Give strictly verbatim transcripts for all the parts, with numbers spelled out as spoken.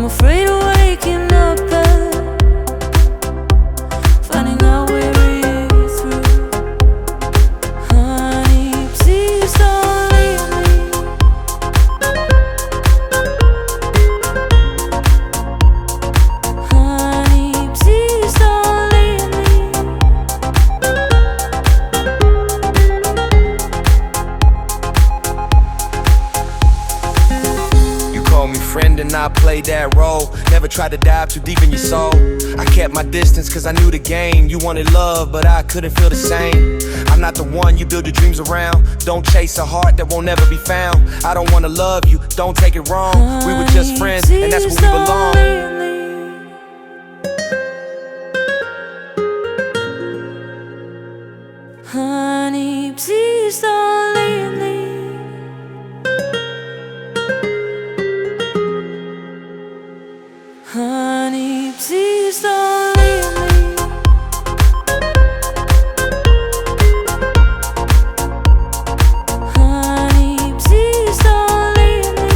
I'm afraid of waking up and finding out we're really through. Honey, please don't leave me. Honey, please don't leave me. You call me friend and I played that role. Never tried to dive too deep in your soul. I kept my distance cause I knew the game. You wanted love but I couldn't feel the same. I'm not the one you build your dreams around. Don't chase a heart that won't never be found. I don't wanna love you, don't take it wrong. We were just friends and that's where we belong. Honey, please don't leave me. Honey, please don't leave me. Honey, please don't leave me.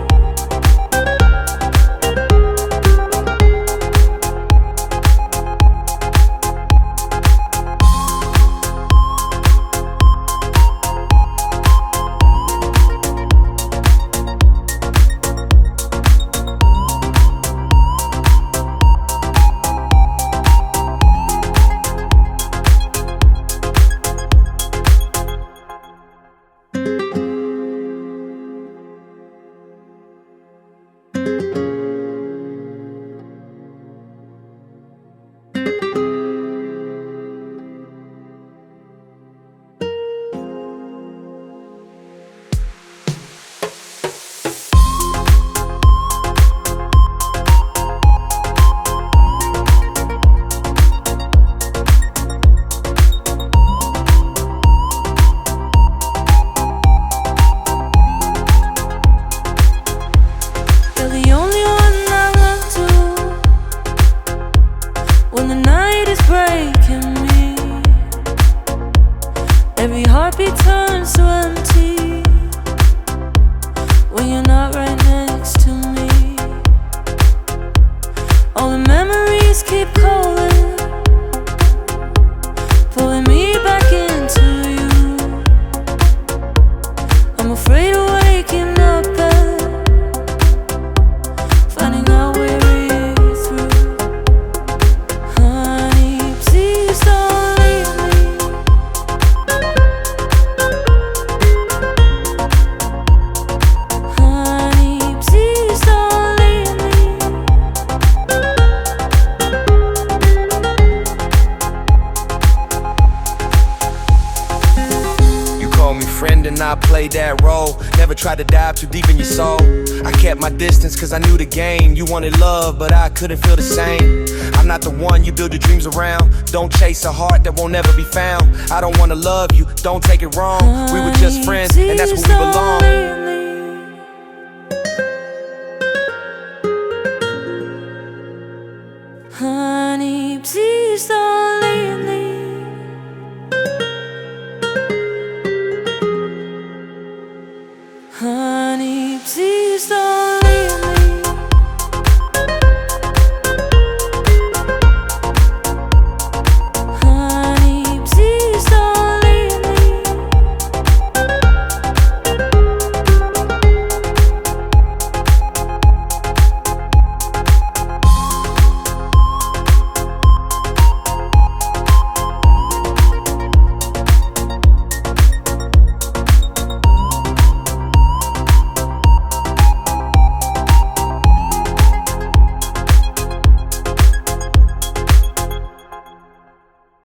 You're the only one I run to when the night is breaking me. Every heartbeat turns to empty when you're not right next to me. All the memories keep calling, pulling me back into you. I'm afraid of waking up and finding out we're really through. Honey, please don't leave me. Honey, please don't leave me. You call me friend and I played that role. Never tried to dive too deep in your soul. I kept my distance cause I knew the game. You wanted love but I couldn't feel the same. I'm not the one you build your dreams around. Don't chase a heart that won't never be found. I don't wanna love you, don't take it wrong. We were just friends and that's where we belong.